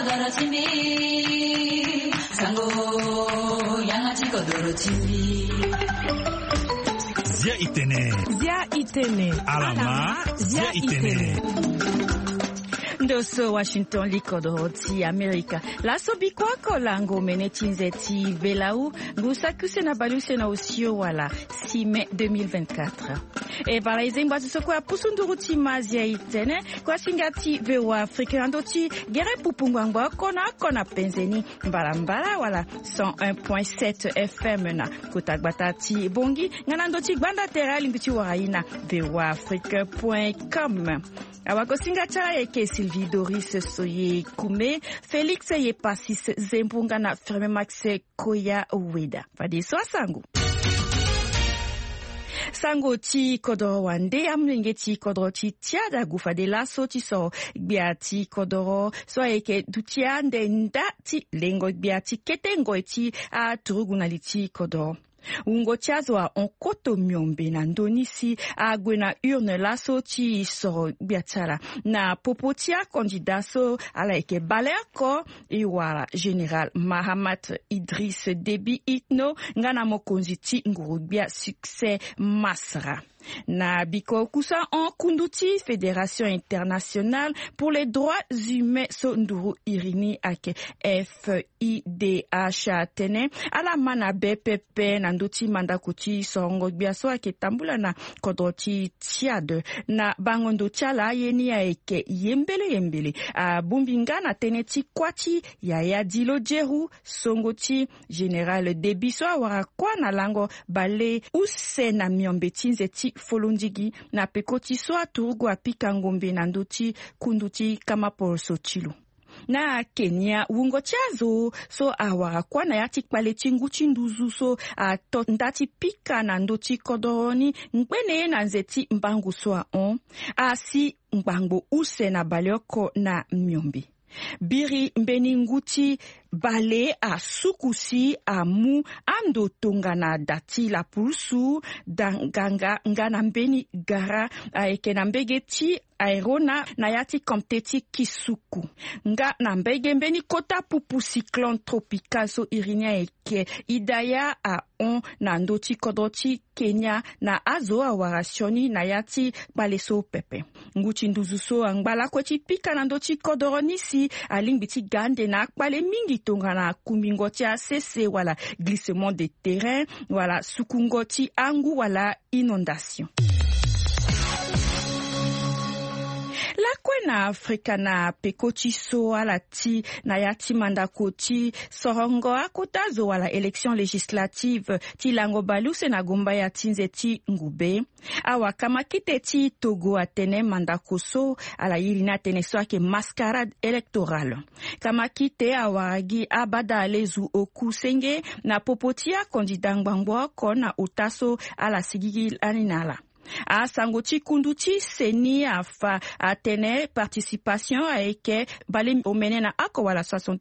kodoro chimbi sango yangachi kodoro chimbi Zia itene alama zia itene Ndoso Washington likodoro ti Amerika. Laso bikwako lango menetinze ti velau ngusakuse na baluse na usio wala 6 mai 2024. E bala izemba tisoko ya pusunduru ti mazia itene kwa singati vewa Afrika ando ti gere pupungwangwa kona penzeni mbala wala 101.7 FM na kutagbata ti bongi nganando ti gbanda tera limbiti waraina vewa afrique.com. Awako singacha eke Sylvie Doris Soye Kume, Félix Yepasis Zembunga na Ferme Max Koya Weda. Fadi so sangu. Sango ti kodoro wande amlenge ti kodoro ti tiada gufade laso ti so gbia ti kodoro so eke dutia ndenda ti lengo gbia ti ketengo ti a turuguna li ti kodoro. Ungo tiazwa on koto myombe na ndonisi agwe na urne laso ti so biatala na popotia candidato ala eke baleako iwala General Mahamat Idriss Déby Itno ngana mokonzi ti ngurubia succès Masra. Na biko kusa en kunduti Fédération internationale pour les droits humains so nduru irini ake FIDH tene ala mana BPP na nduti mandakuti songo biaso ake tambula na kodoti tiade na bangondo tiala yeni ake yembele bumbinga na teneti kwati ya dilo jeru songoti General Déby so awara kwa na lango bale use na miombe tinze ti folondigi na pekoti so aturugu apika ngombe na nduti kunduti kama poroso chilu. Na Kenya wungo chazo so awara kwa na yati kpale chinguchi nduzu so ndati pika na nduti kodoroni nkwene na nzeti mbangu so asi mbangu use na balioko na myombi. Biri mbeni nguti bale a sukusi amu ando tonga na dati la pulsu danganga ngana mbeni gara eke na mbege ti aerona na yati kompteti kisuku nga na mbege mbeni kota pupu cyclone tropical so irinia eke idaya a on na ndoti kodoti Kenya na azo awarasioni na yati baleso pepe nguchi nduzu so angbala kweti pika na ndoti kodoronisi alingbiti gande na akpale mingi tonga na kumingoti ACC wala glissement de terrain wala sukungoti angu wala inondation. La kwena Afrika na pekoti so alati na yati mandakoti sorongo akotazo wala élection législative ti lango baluse na gomba ya tinzeti ngube awa kama kite ti Togo atene mandakoso ala yirina tene so ake mascarade électorale kama kite awagi abada alezu oku senge na popotia candidat ngbangbo ko na utaso ala sigigi aninala. A sangoti kunduti seni afa atene participation aeke bale omene na ako wala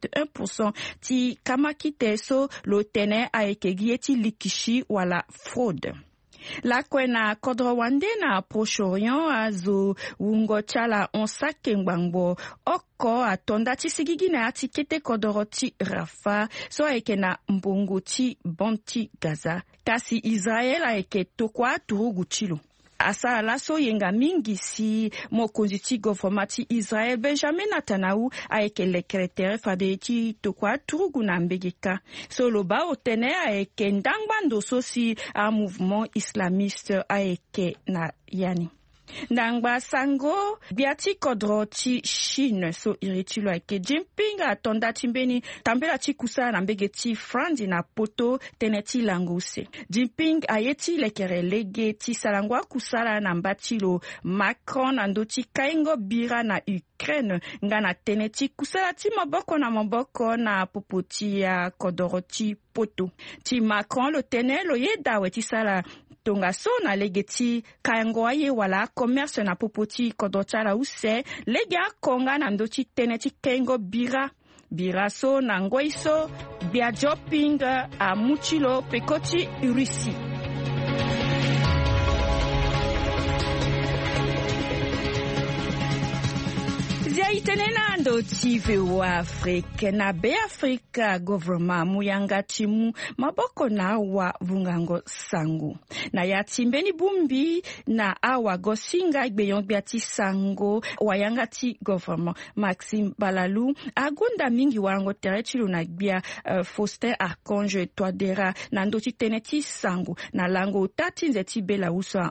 61% ti kama kiteso lo tene aeke gieti likishi wala fraude. La kwena kodro wande na Proche-Orient azo wungo chala onsake ngbangbo oko atonda ti sigigi na ati kete kodoro ti Rafa so aeke na mbongo ti bonti Gaza kasi Israel aeke tokwa turugu chilu. Asa laso yenga mingi si mokonzi ti gouvernement ti Israel Benjamin Netanyahu aeke lekretere fade ti tokwa turugu na mbegeka so loba otene aeke ndangbando so si a mouvement islamiste aeke na yani. Nangba sango biati kodro ti Chine so iritilo ake Jinping atonda timbeni tambela ti kusa na mbege ti France na poto teneti languse. Jinping ayeti lekere lege ti salangwa kusala na mbatilo Macron andoti kaingo bira na Ukraine ngana teneti kusala ti maboko na popoti ya kodoro ti poto. Ti Macron lo tene lo yeda weti sala tonga so na legeti kayango aye wala commerce na popoti kodotala use lega konga na ndoti teneti kengo bira so na ngoiso bia jopping a muchilo pekoti Russie. Zia itenena ndo TV wa Afrika na be Afrika government muyanga timu maboko na wa vungango sangu na ya timbeni bumbi na awa gosinga igbeyon biati sango wayanga ti government Maxime Balalu agunda mingi warango terechilu na gbia Faustin Archange Toadera na ndo teneti sangu na lango tati nzeti bela usa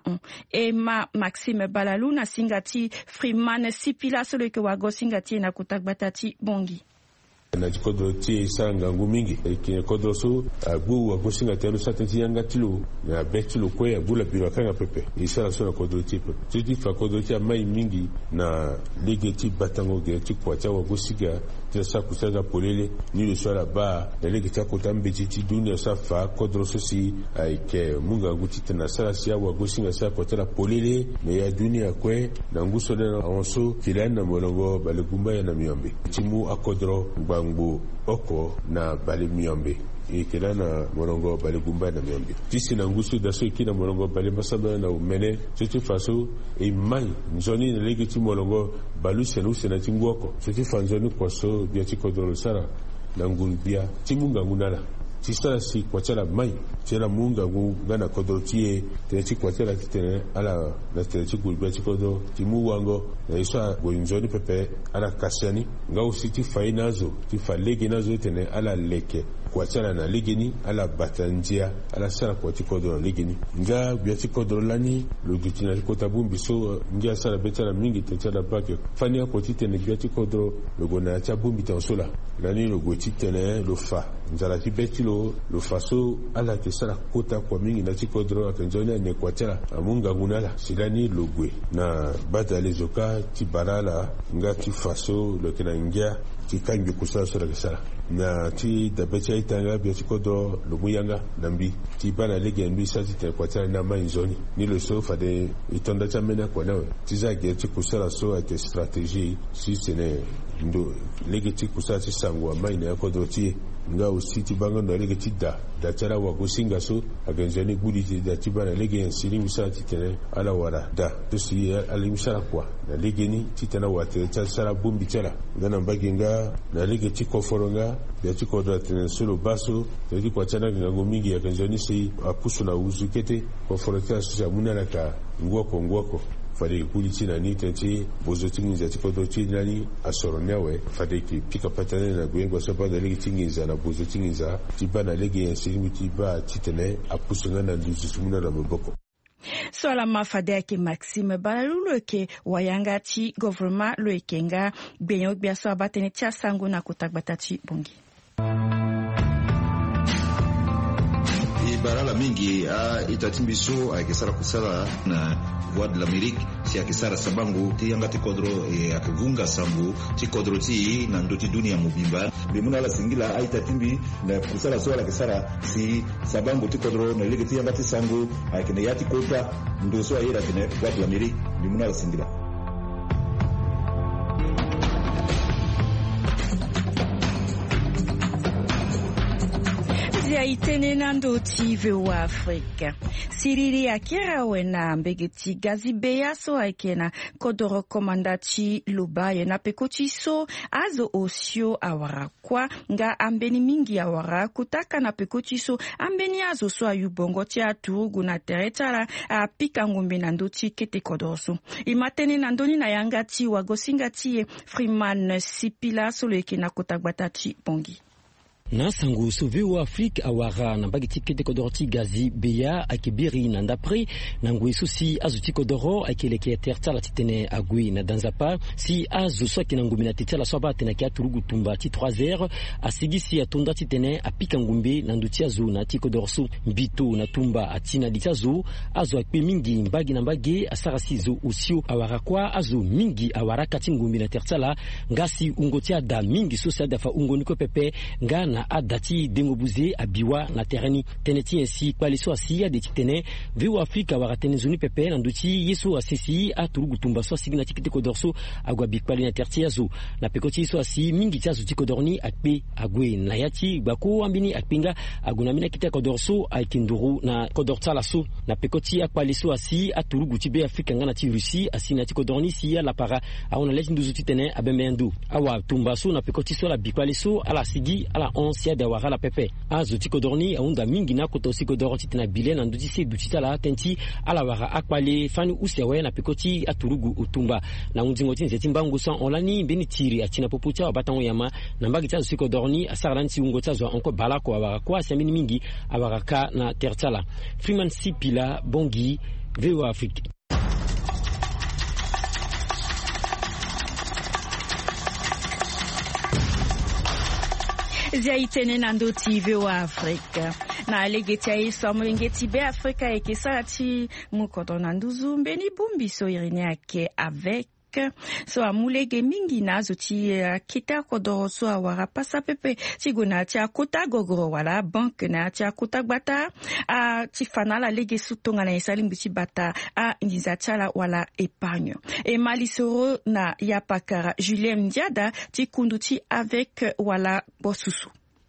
ema Maxime Balalu na singati Freeman Sipila solo ke wago singati na kutakbatati bongi na kodro tie sanga ngumingi ke kodro so agu wa gosinga tenu satenti yanga tilo na betilo kwe agula biro kanga pepe isala so na kodro tie pepe tidi fa kodro tie mai mingi na ligeti batango ge ti kwacha wa gosiga tesa kusaga polele ni le sola ba na ligeti akotambe ti dunia sa fa kodro so si ke munga nguti tena sala sia wa gosinga sa kotela polele me ya dunia kwe na nguso na onso kilana molongo balegumba ya na miombe timu akodro ngbo oko na bale miombe ikela na molongo bale gumba na miombe tisi na ngusu daso ikina molongo bale masaba na umene tete faso e mai nzoni na legiti molongo balu senu sena tingwoko tete fanzoni kwaso biati kodro sara na ngulbia timunga ngunala tisala si kwachala mai tela munga ngana kodro tie tete kwachala kitene ala na tete gulbia tikodro timu wango na isa goinzoni pepe ala kasiani nga usiti fainazo tifa legi nazo tene ala leke kwachala na ligini ala batanjia ala sala kwa tikodro ligini nga biati kodro lani logitina kotabumbi so ngia sala betala mingi tetala bake fania kwa titene biati kodro logona cha bumbi tansola lani logotitene lofa nzala tibeti lo faso ala tesala kota kwa mingi na tikodro akenjoni ne kwachala amunga ngunala silani logwe na bata lezoka tibarala nga tifaso lokena ngia tikangi kusala sura kesala na ti dabecha itanga biati kodo lumuyanga nambi ti bana lege mbi sati te kwachala na mainzoni ni le so fade itonda chamena kwa nawe tizage ti kusala so ate strategie si sene ndo lege ti kusala ti sangwa maina ya kodo ti nga usiti banga ndo lege ti da chara wa gosinga so agenjani gudi ti da ti bana lege ensiri misati tene ala wara da to si ala misara kwa na lege ni ti tena wate cha sara bumbi chara ngana mbagi nga na lege ti koforonga ya ti kodra tene solo baso ti kwa chana ngango mingi agenjani si apusu na uzukete koforota so munala ka ngwoko fade kuli china ni tenti bozo tingiza tikodo chinani asoronewe fade ki pika patane na gwengo sopa da legi tingiza na bozo tingiza tibana legi ensirimu tiba titene apusunga na nduzi sumuna na mboko Sola mafade ke Maxime Balalu ke wayanga ti government lo ekenga benyo biaso abatene tia sango na kutakbatati bongi barala mingi itatimbiso akisara kusala na Voix de l'Amérique si akisara sabangu ti yanga ti kodro akivunga sambu ti kodro ti na ndoti dunia mubimba bimuna la singila itatimbi na kusala so la kisara si sabangu ti kodro na lege ti yanga ti sangu akine yati kota ndo so ayira kine Voix de l'Amérique bimuna la singila ya itenena ndo TV wa Afrika siriri akira wena mbegeti gazi beya so aikena kodoro komandati lubaye na pekoti so azo osio awara kwa nga ambeni mingi awara kutaka na pekoti so ambeni azo so ayubongo tia turugu na teretala apika ngumbi na ndoti kete kodoroso imatene na ndoni na yangati wagosinga tie Freeman Sipila solo ekena kotakbatati bongi na sangu sauvé au Afrique awara na mbagi tikete kodoroti gazi beya akibiri na ndapri na ngwe susi azuti kodoro akeleke tertala titene agui na danzapa si azu soki na ngumi na titala soba tena kia turugu tumba ti 3h asigisi atonda titene apika ngumbi na nduti azu na tikodorsu mbito na tumba atina ditazu azu akpe mingi mbagi na mbagi asarasi zo usio awara kwa azu mingi awara kati ngumbi na tertala ngasi ungotia da mingi susa dafa ungoniko pepe ngana na adati dengobuze abiwa na tereni teneti ensi kwaliso asi ade titene veu Afrika waratene zoni pepe na nduti yeso asisi aturugu tumba so signa tikite kodorso agwa bikwali na tertiazo na pekoti so asi mingi tsazo tikodorni akpe agwe na yati gbako ambini akpinga agunamina kita kodorso aikinduru na kodortala so na pekoti akwaliso asi aturugu tibe Afrika ngana ti Russie asi na tikodorni si la para aona leti nduzu titene abemendu awa tumba so na pekoti so la bikwali so ala sigi ala onsia de wara la pepe azo tikodorni aunda mingi na koto sikodoro titena bile na nduti se dutitala tenti ala wara akwale fani usewe na pekoti aturugu utumba na undingo tinze timbangu so onlani beni tiri atina popucha batango yama na mbagi tsazo sikodorni asaranti ungo tsazo onko balako awara kwa semini mingi awara ka na tertala Freeman Sipila Bongi VOA Afrique. Zia itene na ndoti VOA Afrika na legeti ya iso mwengeti be Afrika eke sarati mukoto na nduzu mbeni bumbi so irine yake avec so amulege mingi na zoti kita kodoro so awara pasa pepe tiguna tia kota gogoro wala bank na tia kota gbata a tifana la lege sutonga na isali mbichi bata a nizatala wala épargne et malisoro na yapakara Julien Ndiada tikunduti avec wala bosusu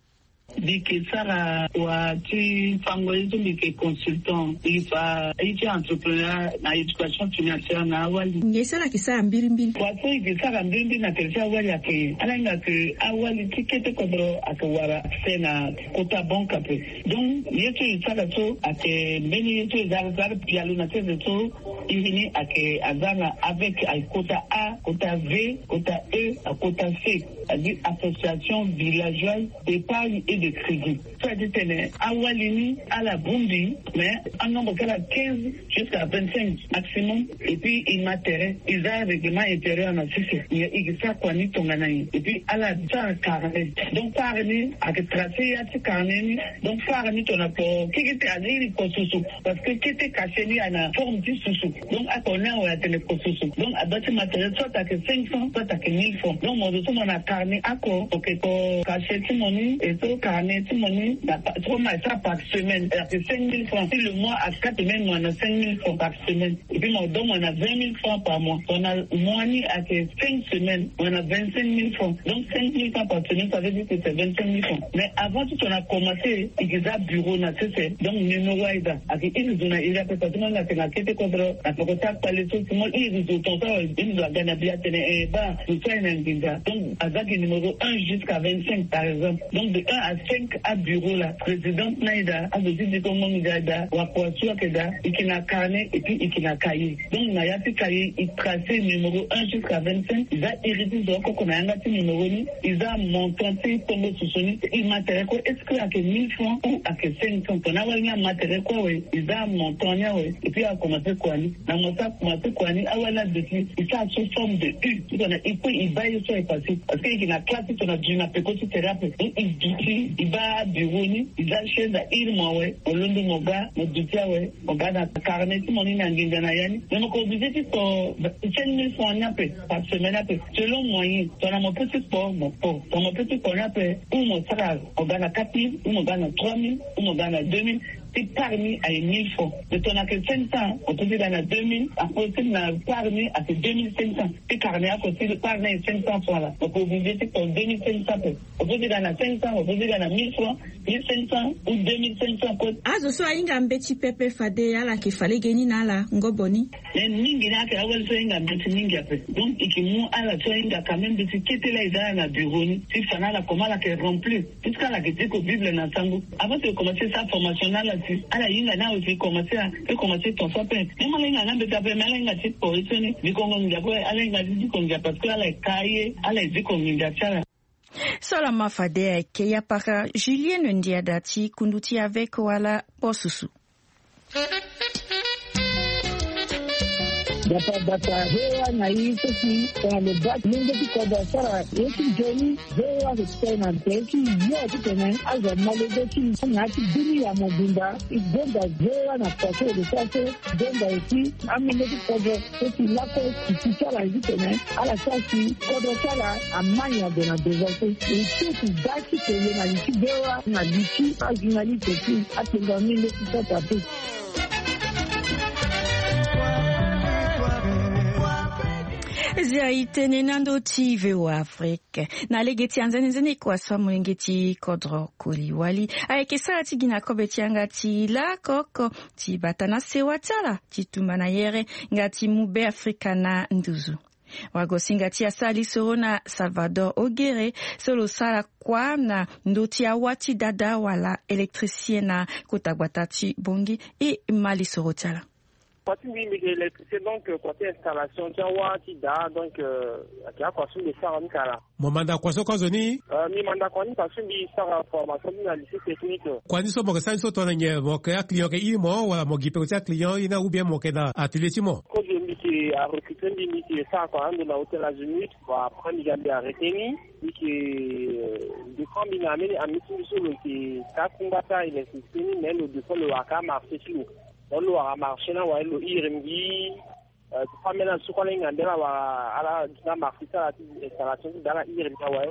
Dike sara wa ti fangoizo dike consultant ifa iti entrepreneur na education financière na awali ngesala kisara mbiri wato ikisara mbiri na tertia awali yake alanga ke awali tikete kodro akawara sena kota banka pe donc yeto isara so ake meni yeto zar pialu na teze so ihini ake azana avec kota A kota V kota E kota C adi association villageoise d'épargne et de crédit. Ça dit awalini à la Burundi, mais un nombre de 15 jusqu'à 25 maximum. Et puis il m'intéresse, ils ont un règlement intérieur en Afrique. Il y a ça quoi ni tonganaï. Et puis à la carnet. Donc par année, avec tracé à ce carnet, donc par année ton apport qui était à l'île sous parce que qui était caché ni à la forme du sous. Donc à ton air ou à télé sous. Donc à bâtir matériel soit à que 500, soit à que 1000 francs. Donc mon dossier mon a carnet à quoi? Ok pour cacher tout mon et tout carnet tout mon trop mal ça par semaine. C'est 5 000 francs. Si le mois à 4 semaines, on a 5 000 francs par semaine. Et puis, mon don, on a 20 000 francs par mois. On a moigné à 5 semaines, on a 25 000 francs. Donc, 5 000 francs par semaine, ça veut dire que c'est 25 000 francs. Mais avant tout, on a commencé, il y a un bureau, donc, numéro aida. Avec il a fait ça, tout le monde a fait la quête contre la propriété par les autres, tout le monde, il est tout il doit gagner bien, et bah, tout ça, il y a un donc, avec le numéro 1 jusqu'à 25, par exemple. Donc, de 1 à 5 à bureau, la présidente Naïda a besoin de comment Naïda ou à quoi soit que da et qui n'a carnet et puis qui n'a cahier. Donc Naïda fait cahier, il tracé numéro 1 jusqu'à 25. Il a hérité de quoi qu'on a un numéro ni. Il a monté tombé sous son il matériel quoi. Est-ce qu'il y a que 1000 francs ou à que 500? On a eu un matériel quoi oui. Il a monté oui. Et puis a commencé quoi ni. Dans mon sac commencé quoi ni. Ah voilà depuis. Il a sous forme de U. Il peut il baille sur les passé. Parce qu'il a classé sur la dune à pécotique thérapie. Il dit il va bureau ni. Il a chez la Irmawe, au Lundu Moga, au Dutiawe, au Gada, Carnet, Moni, Nangindanayani. Mais mon obligé pour 5 000 francs par semaine après. Selon moyen, tu as mon petit sport, mon sport. Ton mon petit sport après, ou mon salaire, au Gada 4 000, ou mon Gada 3 000, ou mon Gada 2 000. C'est parmi à 1000 francs. Mais on a que 500, on peut dire dans la 2000, après on a parmi à 2500. C'est carnet à côté de parmi à 500 francs là. Donc vous dites que c'est 2500. On peut dire dans la 500, on peut dire dans la 1000 francs, 1500 ou 2500. Azo so inga mbeti pepe fade ala kifale geni na ala ngoboni. Mais ningi na ke awal so inga mbeti ningi après. Donc ikimu ala so inga quand même de kete la ida na bureau ni. Si fana la comment la ke remplir. Puisqu'à la que ko Bible na sango. Avant de commencer sa formation là ala yinga na aussi commencer ton sapin. Mais moi l'inga na beta pe malinga tit pour isoni. Bikongo ngabo ala inga dit ko ngapa parce que ala kaye ala dit ko ngapa. Solama fade ke ya para Julien Ndiada ti kunduti avec wala posusu. data hewa na hii sisi kwa lebak mingi kodro sara yeki joni hewa kutena teki yote tena aza maledoki ngati dini ya mobimba igenda hewa na kwaso de kwaso genda eki amine kodro sisi lako kisala hivi tena ala sasi kodro sala amanya de na devote eki daki tena na likidewa na liki ajinali teki atenga mingi kisata tu. Ziaitene nandoti VOA Afrique na legeti anzanezene kwa swamu ngeti kodro kuliwali ayekesa ti gina kobeti angati la koko ti batana sewa tala ti tumana yere ngati mube afrikana nduzu wagosinga ti asali soro na Salvador Ogere solo sala kwa na ndoti awati dada wala elektricien na kotagwata ti bongi e mali soro tala. Côté l'électricité, donc côté installation, tu vois, tu as donc tu as quoi sur les sarons kala. Mon mandat quoi sur zoni? Mi mandat quoi ni parce que mi sara formation na lycée technique. Quoi ni so mo ka so to na nye mo ka client ke imo wala mo gipe ka client ina ou bien mo ke da atelier timo. Ko je mi ki a recruter mi ki ça quoi de la hôtel Azimut pour apprendre gambe à retenir mi ki de combiner à mi sur le qui ça combattre l'électricité mais le de le waka marché sur on a marché là ouais le IRMG tu peux maintenant ce qu'on a là à la marché ça l'installation dans la IRMG ouais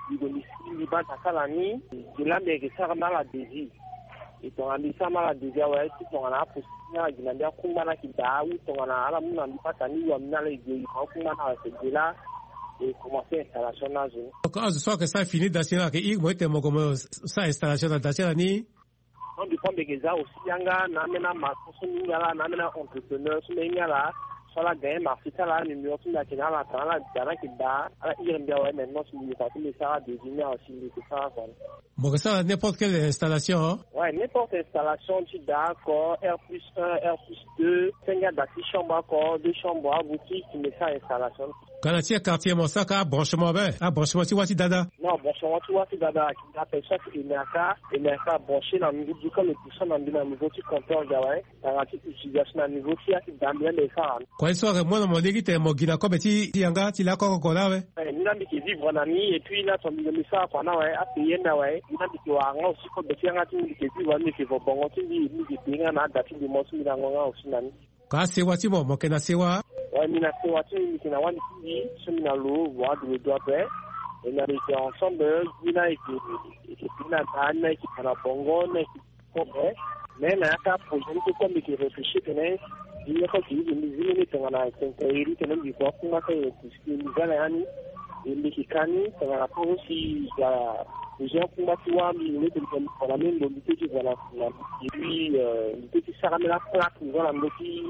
il va ta la nuit de là mais ça mal à dési et ton ami ça mal à dési ouais si on a possible il y a kumana qui da ou ton a la mon ami pas tani ou amina les gars kumana c'est là et commencer installation là donc ce soir que ça finit d'assier que il moi tellement comme ça installation d'assier ni on dépend de ça aussi yanga na mena maso ngala na mena entrepreneur so ngala sala gain marché là numéro tu na kina la tala dara ki da ala irembia ouais maintenant si il faut les ça désigner aussi les ça bon ça n'importe quelle installation ouais n'importe installation tu d'accord R+1 R+2 5 d'assise chambre encore 2 chambres boutique tu mets ça installation. Quand tu es quartier mon sac à branchement ben à branchement tu vois si dada non branchement tu vois si dada qui appelle ça et merca branché dans niveau du comme le puissant dans le niveau du compteur ouais dans la petite utilisation dans niveau qui a dans bien les ça quoi soit moi mon dit que mon gina comme ti yanga ti la ko là ouais ni na qui vivre en ami et puis là ton milieu ça quoi na ouais a payer na ouais ni na qui wa nga aussi ko beti yanga ti qui vivre ni qui va bon ti ni qui pinga na dati de mo sumi na nga aussi nani ka sewa ti mo ke na sewa ouais ni na sewa ti ni na wani ti sumi na lo wa de doit faire et on était ensemble ni na qui na na qui na bongo na qui comprend mais na ka projet ko comme qui réfléchit que il y a quelque chose de misérable dans la sécurité que nous vivons pour que ce qui nous a yani il est cani ça va pas aussi les gens qui m'ont tué mais pour la même mobilité qui voilà et puis le petit saramé la plaque nous voilà petit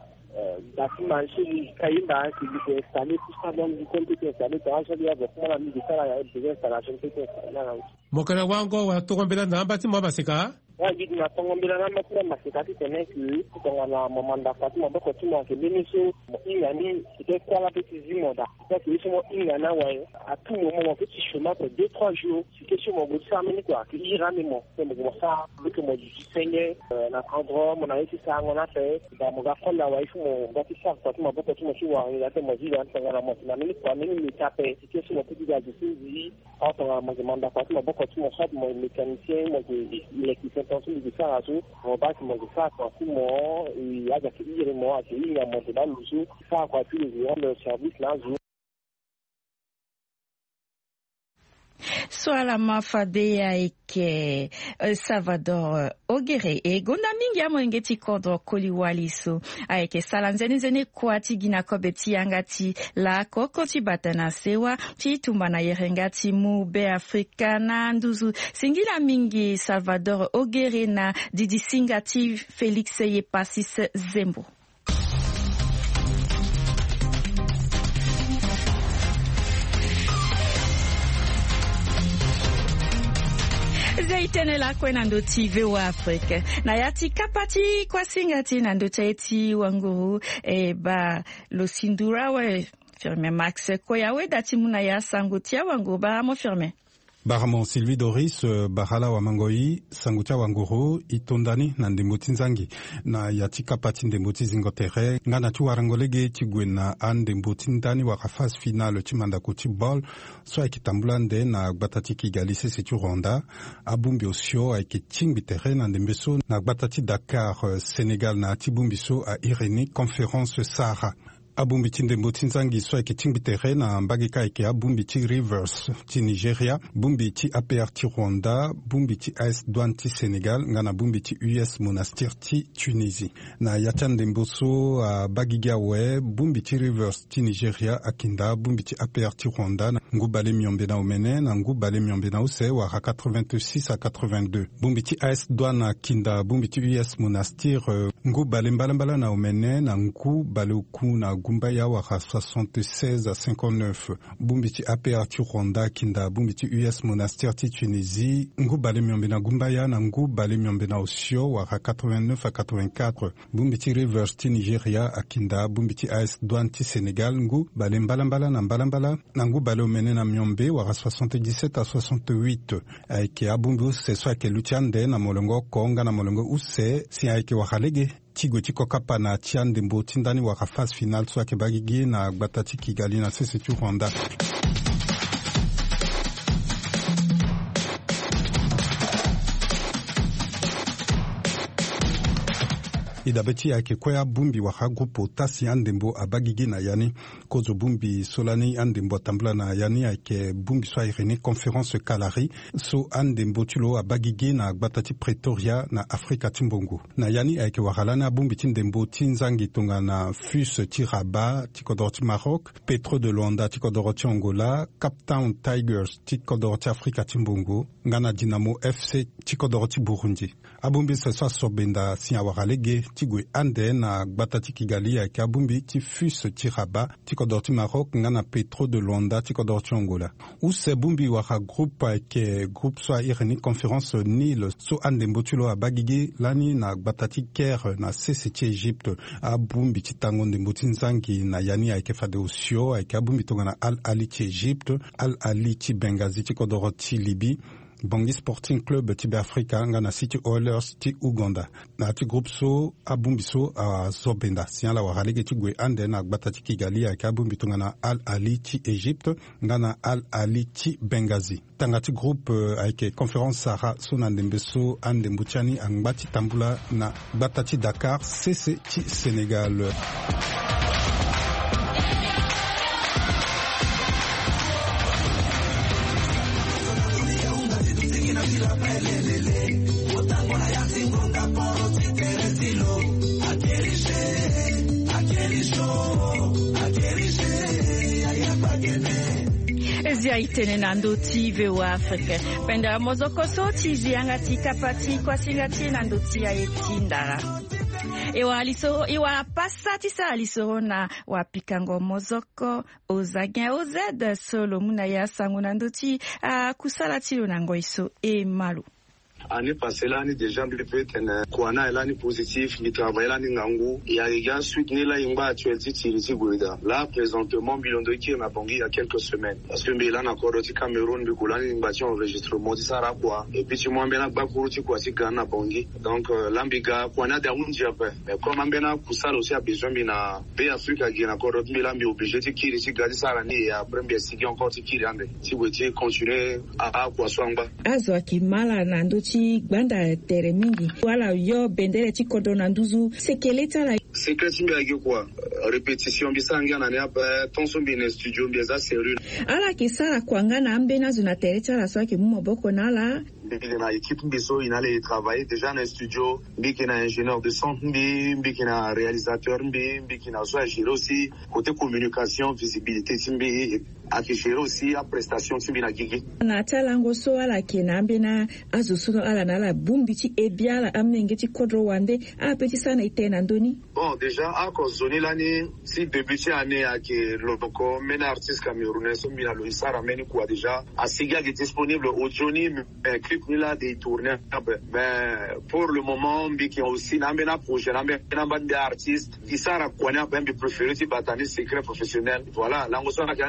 bâtiment chez Kaïda qui est installé tout ça dans du compte qui est installé dans ça il y a beaucoup la mise de ça là des installations qui est installé mon kana wango wa to kombela na bâtiment baseka ouais dit na tongombela na bâtiment baseka ti tenait que dans la moment d'appartement bako tu mo ke beniso ingani c'était quoi la petite monde ça que ils sont ingana ouais à tout moment petit chemin pour 2-3 jours c'est question mon goût ça mais quoi que ira mais moi c'est moi ça que moi du seigneur na endroit mon a été ça on a fait dans mon gars là ouais mon gars ça bâtiment bako tu mo tu vois il a fait moi dit dans la moi na mais quoi mais le tapé c'est question mon petit gars de dit quand on a demandé d'appartement bako tu mo ça mon mécanicien moi l'électricien tension de ça à tout on va moi de ça quoi moi il y a des moi il y a mon dans le jour ça quoi puis le service là swala mafadea ike Salvador Ogere e gonda mingi amo ngeti kodro koliwaliso aike salanzeni zene kwati gina kobeti yangati la kokoti batana sewa ti tumbana yerengati mube afrikana nduzu singila mingi Salvador Ogere na didi singati Felix Yepasis Zembo. Zaitene la kwena ndo TV wa Afrika na yati kapati kwa singati na ndo taiti wanguru ba lo sindura we firme Max ko yawe dati muna ya sangutia wanguru ba mo firme Baramo Sylvie Doris Bahala wa Mangoi Sangucha Wanguru Itondani na Ndemboti Nzangi na yatika pati Ndemboti Zingotere ngana tu warangolege tigwena Ndemboti Ndani wa phase finale Chimanda Kuti Ball so kitambulande na batati Kigali c'est Rwanda abumbi osio avec Chingbitere na Ndembeso na batati Dakar Sénégal na Tibumbiso a Irénée conférence Sahara abumbi Ndemboti Nzangi so avec Chingbitere na mbagika eke abumbi Rivers ti Nigeria bumbi ti APR ti Rwanda bumbi ti AS Douane ti Sénégal ngana bumbi ti US Monastir ti Tunisie na yachan Ndemboso a bagigawe bumbi ti Rivers ti Nigeria akinda bumbi ti APR ti Rwanda ngubale miombe na umene na ngubale miombe na use wa 86 à 82 bumbi ti AS Douane akinda bumbi ti US Monastir ngubale mbala na umene na ngubale uku na Gumbaya wa 76 à 59 Bumbiti APR ti Rwanda kinda Bumbiti US Monastir ti Tunisie ngubale miombe na Gumbaya na ngubale miombe na Osio wa 89 à 84 Bumbiti Rivers ti Nigeria akinda Bumbiti AS Douane ti Sénégal ngubale mbala na ngubale omene na miombe wa 77 à 68 aike abumbu se so ake luchande na molongo konga na molongo use si aike wahalege Tigo tiko kapa na Ndemboti Ndani wa phase finale so ake bagigi na batati Kigali na c'est Rwanda. idabeti yake kwea bumbi wa grupo tasi Ndembo abagigi na yani kozo bumbi solani Ndembo tambla na yani yake bumbi so Irénée conférence Kalari so Ndembo tulo abagigi na batati Pretoria na Afrika Timbongo na yani yake wahalana bumbi Ndembo Nzangi tonga na FUS ti Rabat ti Kodorti Maroc Petro de Luanda ti Kodorti Angola Cape Town Tigers ti Kodorti Afrika Timbongo ngana Dinamo FC ti Kodorti Burundi abumbi se so sobenda si awaralege tigwe ande na batati Kigali ya kabumbi ti FUS ti Rabat ti Kodorti Maroc ngana Petro de Luanda ti Kodorti Angola use bumbi wa groupe ke groupe so Irénée conférence Nil so Ndembo tulo abagigi lani na batati Caire na CC ti Egypte abumbi ti tango Ndembo Nzangi na yani ya fade osio ya kabumbi tonga na Al Ahly ti Egypte Al Ahly ti Benghazi ti Kodorti Libye Bangui Sporting Club ti Afrika ngana City Oilers ti Uganda na ti groupe so abumbiso a Zobenda siala wa halege ti gwe ande na batati Kigali ya kabumbi tonga na Al Ahly ti Egypte ngana Al Ahly ti Benghazi tanga ti groupe avec conférence Sahara so na Ndembeso Ndembo tiani angbati tambula na batati Dakar CC ti Sénégal. Zia itene na ndoti VOA Afrique penda mozoko so tizi angati kapati kwa singati na ndoti ya etindara Iwa pasati sa alisoro na wapikango mozoko ozagya ozed solo muna ya sangu na ndoti kusala tilo na ngoiso malu. Année passée là, déjà Kwana là, positif, il travaille là, Nangu. Il y a des gars soutenus là, il va actuellement tirer Gouida. Là, présentement, bilan de qui m'a bangi il y a quelques semaines. Parce que Milan a encore au Cameroun, du coup là, il va enregistrement de Sarabwa. Et puis tu m'as bien à Bakuru, tu quoi, si Ghana bangi. Donc l'ambiga, Kwana de Aoundi après. Mais comme Ambena Koussal aussi a besoin de pays Afrique qui est encore au Milan, mais obligé de tirer si Gadi Sarani et après bien si encore tirer ande. Si vous voulez continuer à quoi swanga. Azo akimala nanduchi Gbanda tere mingi wala yo bendele ti kodona nduzu sekeleta la secret mbi kwa répétition bisanga na hapa tonso mbine studio mbiza sérieux ala kisala kwangana ambena zuna tereta la swaki mu maboko nala na équipe mbiso inale travailler déjà dans studio mbiki na ingénieur de son mbiki na réalisateur mbiki na so gérer aussi côté communication visibilité timbi akigérer aussi à prestation timbi na gigi na talango so ala kenambe na azusuno ala nala bumbiti ebiala amnengeti kodro wande a petit sana itena ndoni bon déjà à cause zone l'année si débuté année à que loko mena artiste camerounais so mina lo isara meni quoi déjà à siga qui est disponible au Johnny clip ni là des tournées ben pour le moment mbiki aussi na mena projet na mena bande d'artistes isara kwana ben préféré ti batani secret professionnel voilà là on soit na des prêts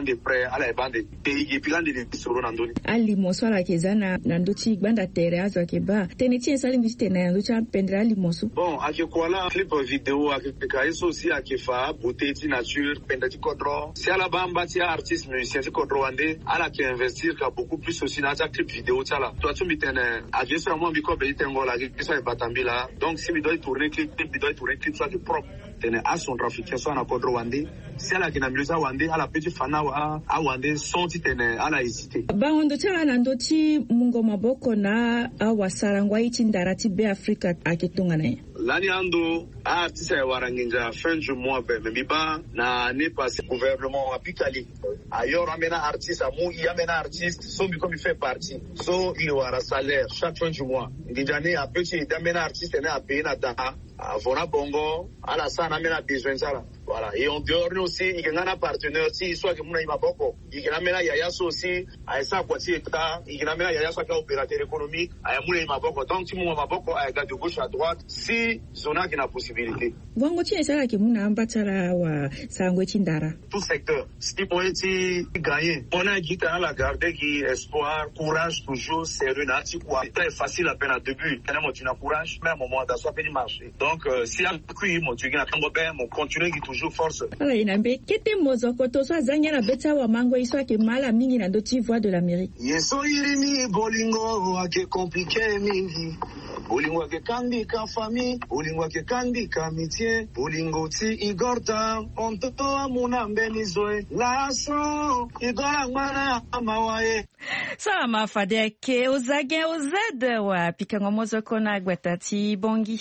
ala ebande teigi pigande de soro nandoni ali moso ala kezana nandochi gbanda tere azo akeba teneti ensali ngite na nandochi apendra ali moso bon akekwala clip vidéo akeka eso si akefa beauté ti nature penda ti kodro si ala bamba ti artiste musicien ti kodro wande ala ke investir ka beaucoup plus aussi na ta clip vidéo ti ala to atumi tene aviso mo bi ko be tengola ke so e batambila donc si mi doit tourner clip soit propre tene a son trafiqué so na kodro wande si ala ke na miluza wande ala petit fana wa a wande son ti tene ala hésité ba ondo tala nandochi mungo maboko na awasara ngwa iti ndarati be Afrika aketunga naye lani ando artiste ya waranginja fin du mois be miba na ne passé gouvernement apikali ayor amena artiste amu yamena artiste so bi comme il fait partie so il aura salaire chaque fin du mois ndijane a petit d'amena artiste na payer na ta avona bongo ala sana mena besoin sala voilà et en dehors aussi il y a un partenaire si soit que muna imaboko il y a mena yaya so aussi a ça quoi si état il y a mena yaya soit opérateur économique a muna imaboko donc si muna maboko a gars de gauche à droite si zona qui na possibilité wango chi esala ke muna ambatala wa sangwe chindara tout secteur si poeti gagner on a dit à la garder qui espoir courage toujours sérieux na ti quoi très facile à peine à début tellement tu n'as courage mais à un moment dans soit fait marcher donc si à cui mon tu gagnes tango ben mon continuer qui toujours force ala inambe kete mozoko to so azanya na beta wa mango iso ke mala mingi na doti voix de l'Amérique yeso irini bolingo ake compliqué mingi bolingo ake kandika famille bolingo ake kandika amitié bolingo ti igorta ontoto amuna mbenizoe laso igora ngwana amawaye sala mafade ke ozage ozed wa pikango mozoko na gwatati bongi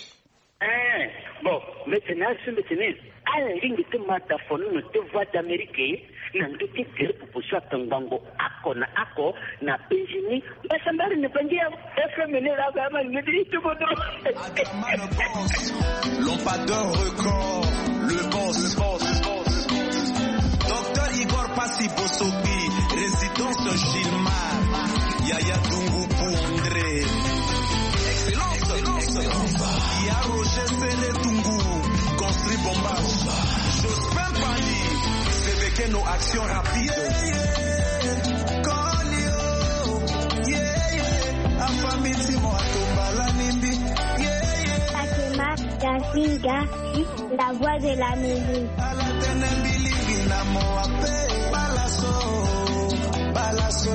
bon maintenant ala lingi te mata fono no te voix d'Amérique na ndoki te proposition tangango ako na Benjini basambari ne bangia FMN la gama ngedi to bodo L'ompadeur record le boss Docteur Igor Passi Bosoki résidence Gilmar Yaya Dungu pour André excellence ya Roger Sele Dungu construit bombage Jospin Pani c'est avec nos actions rapides Afamiti Moatombala Nimbi Fatima Gasinga la voix de l'Amérique Alatenembili na moape Balaso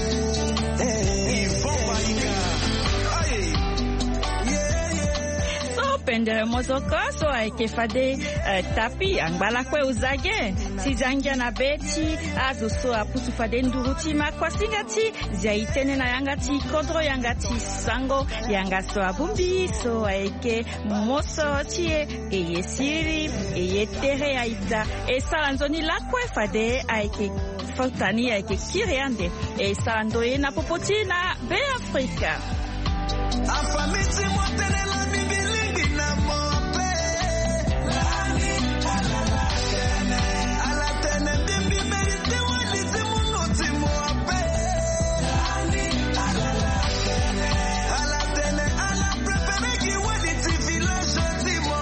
pendere mozoko so aikefade tapi angbala kwe uzage sizangia na beti azo so aputu fade nduruti makwasingati zaitene na yangati kodro yangati sango yangaso abumbi so aike moso tie eye siri eye tere aita esalanzoni lakwe fade aike fortani aike kiriande esalando na popotina be Afrika afamiti motene la bibilingi na mope ala tene bimbi merite walite munoti mope ala tene ala prepare ki walite village timo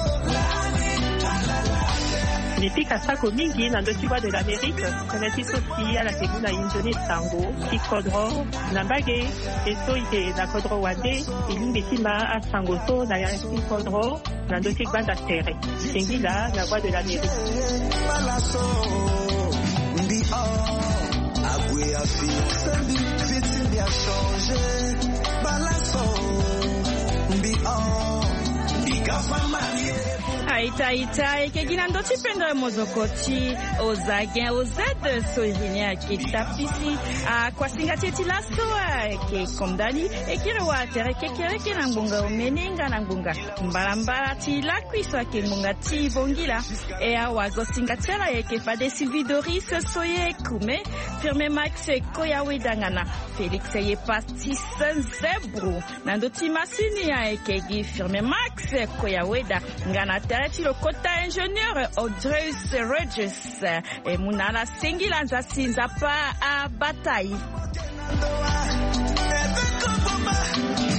nipika sako mingi na ndoki voix de l'Amérique konati sosi ala teguna injoni sango ikodro na bage eso ite na kodro wande ilimbe tima a sango so na ya ikodro na ndoki gbanda tere singila la voix de l'Amérique balaso mbi abwe afi sambi fiti bien changer balaso mbi bigafa marie Aita ikegina ndoti pendo mozokoti ozage ozed soirini akitapisi kwa singati la soa ke komdani ekire wa tere ke na ngunga omeninga na ngunga mbalambala ti la kwiswa ke ngunga ti bongila wago singatela ke fade Sylvie Doris soye kume firme Max koyawe dangana Félix ye pasti zebru na ndoti masini ke firme Max koyawe da ngana ti le kota ingénieur Audrey Regis et munala singila nzasinza pa a bataille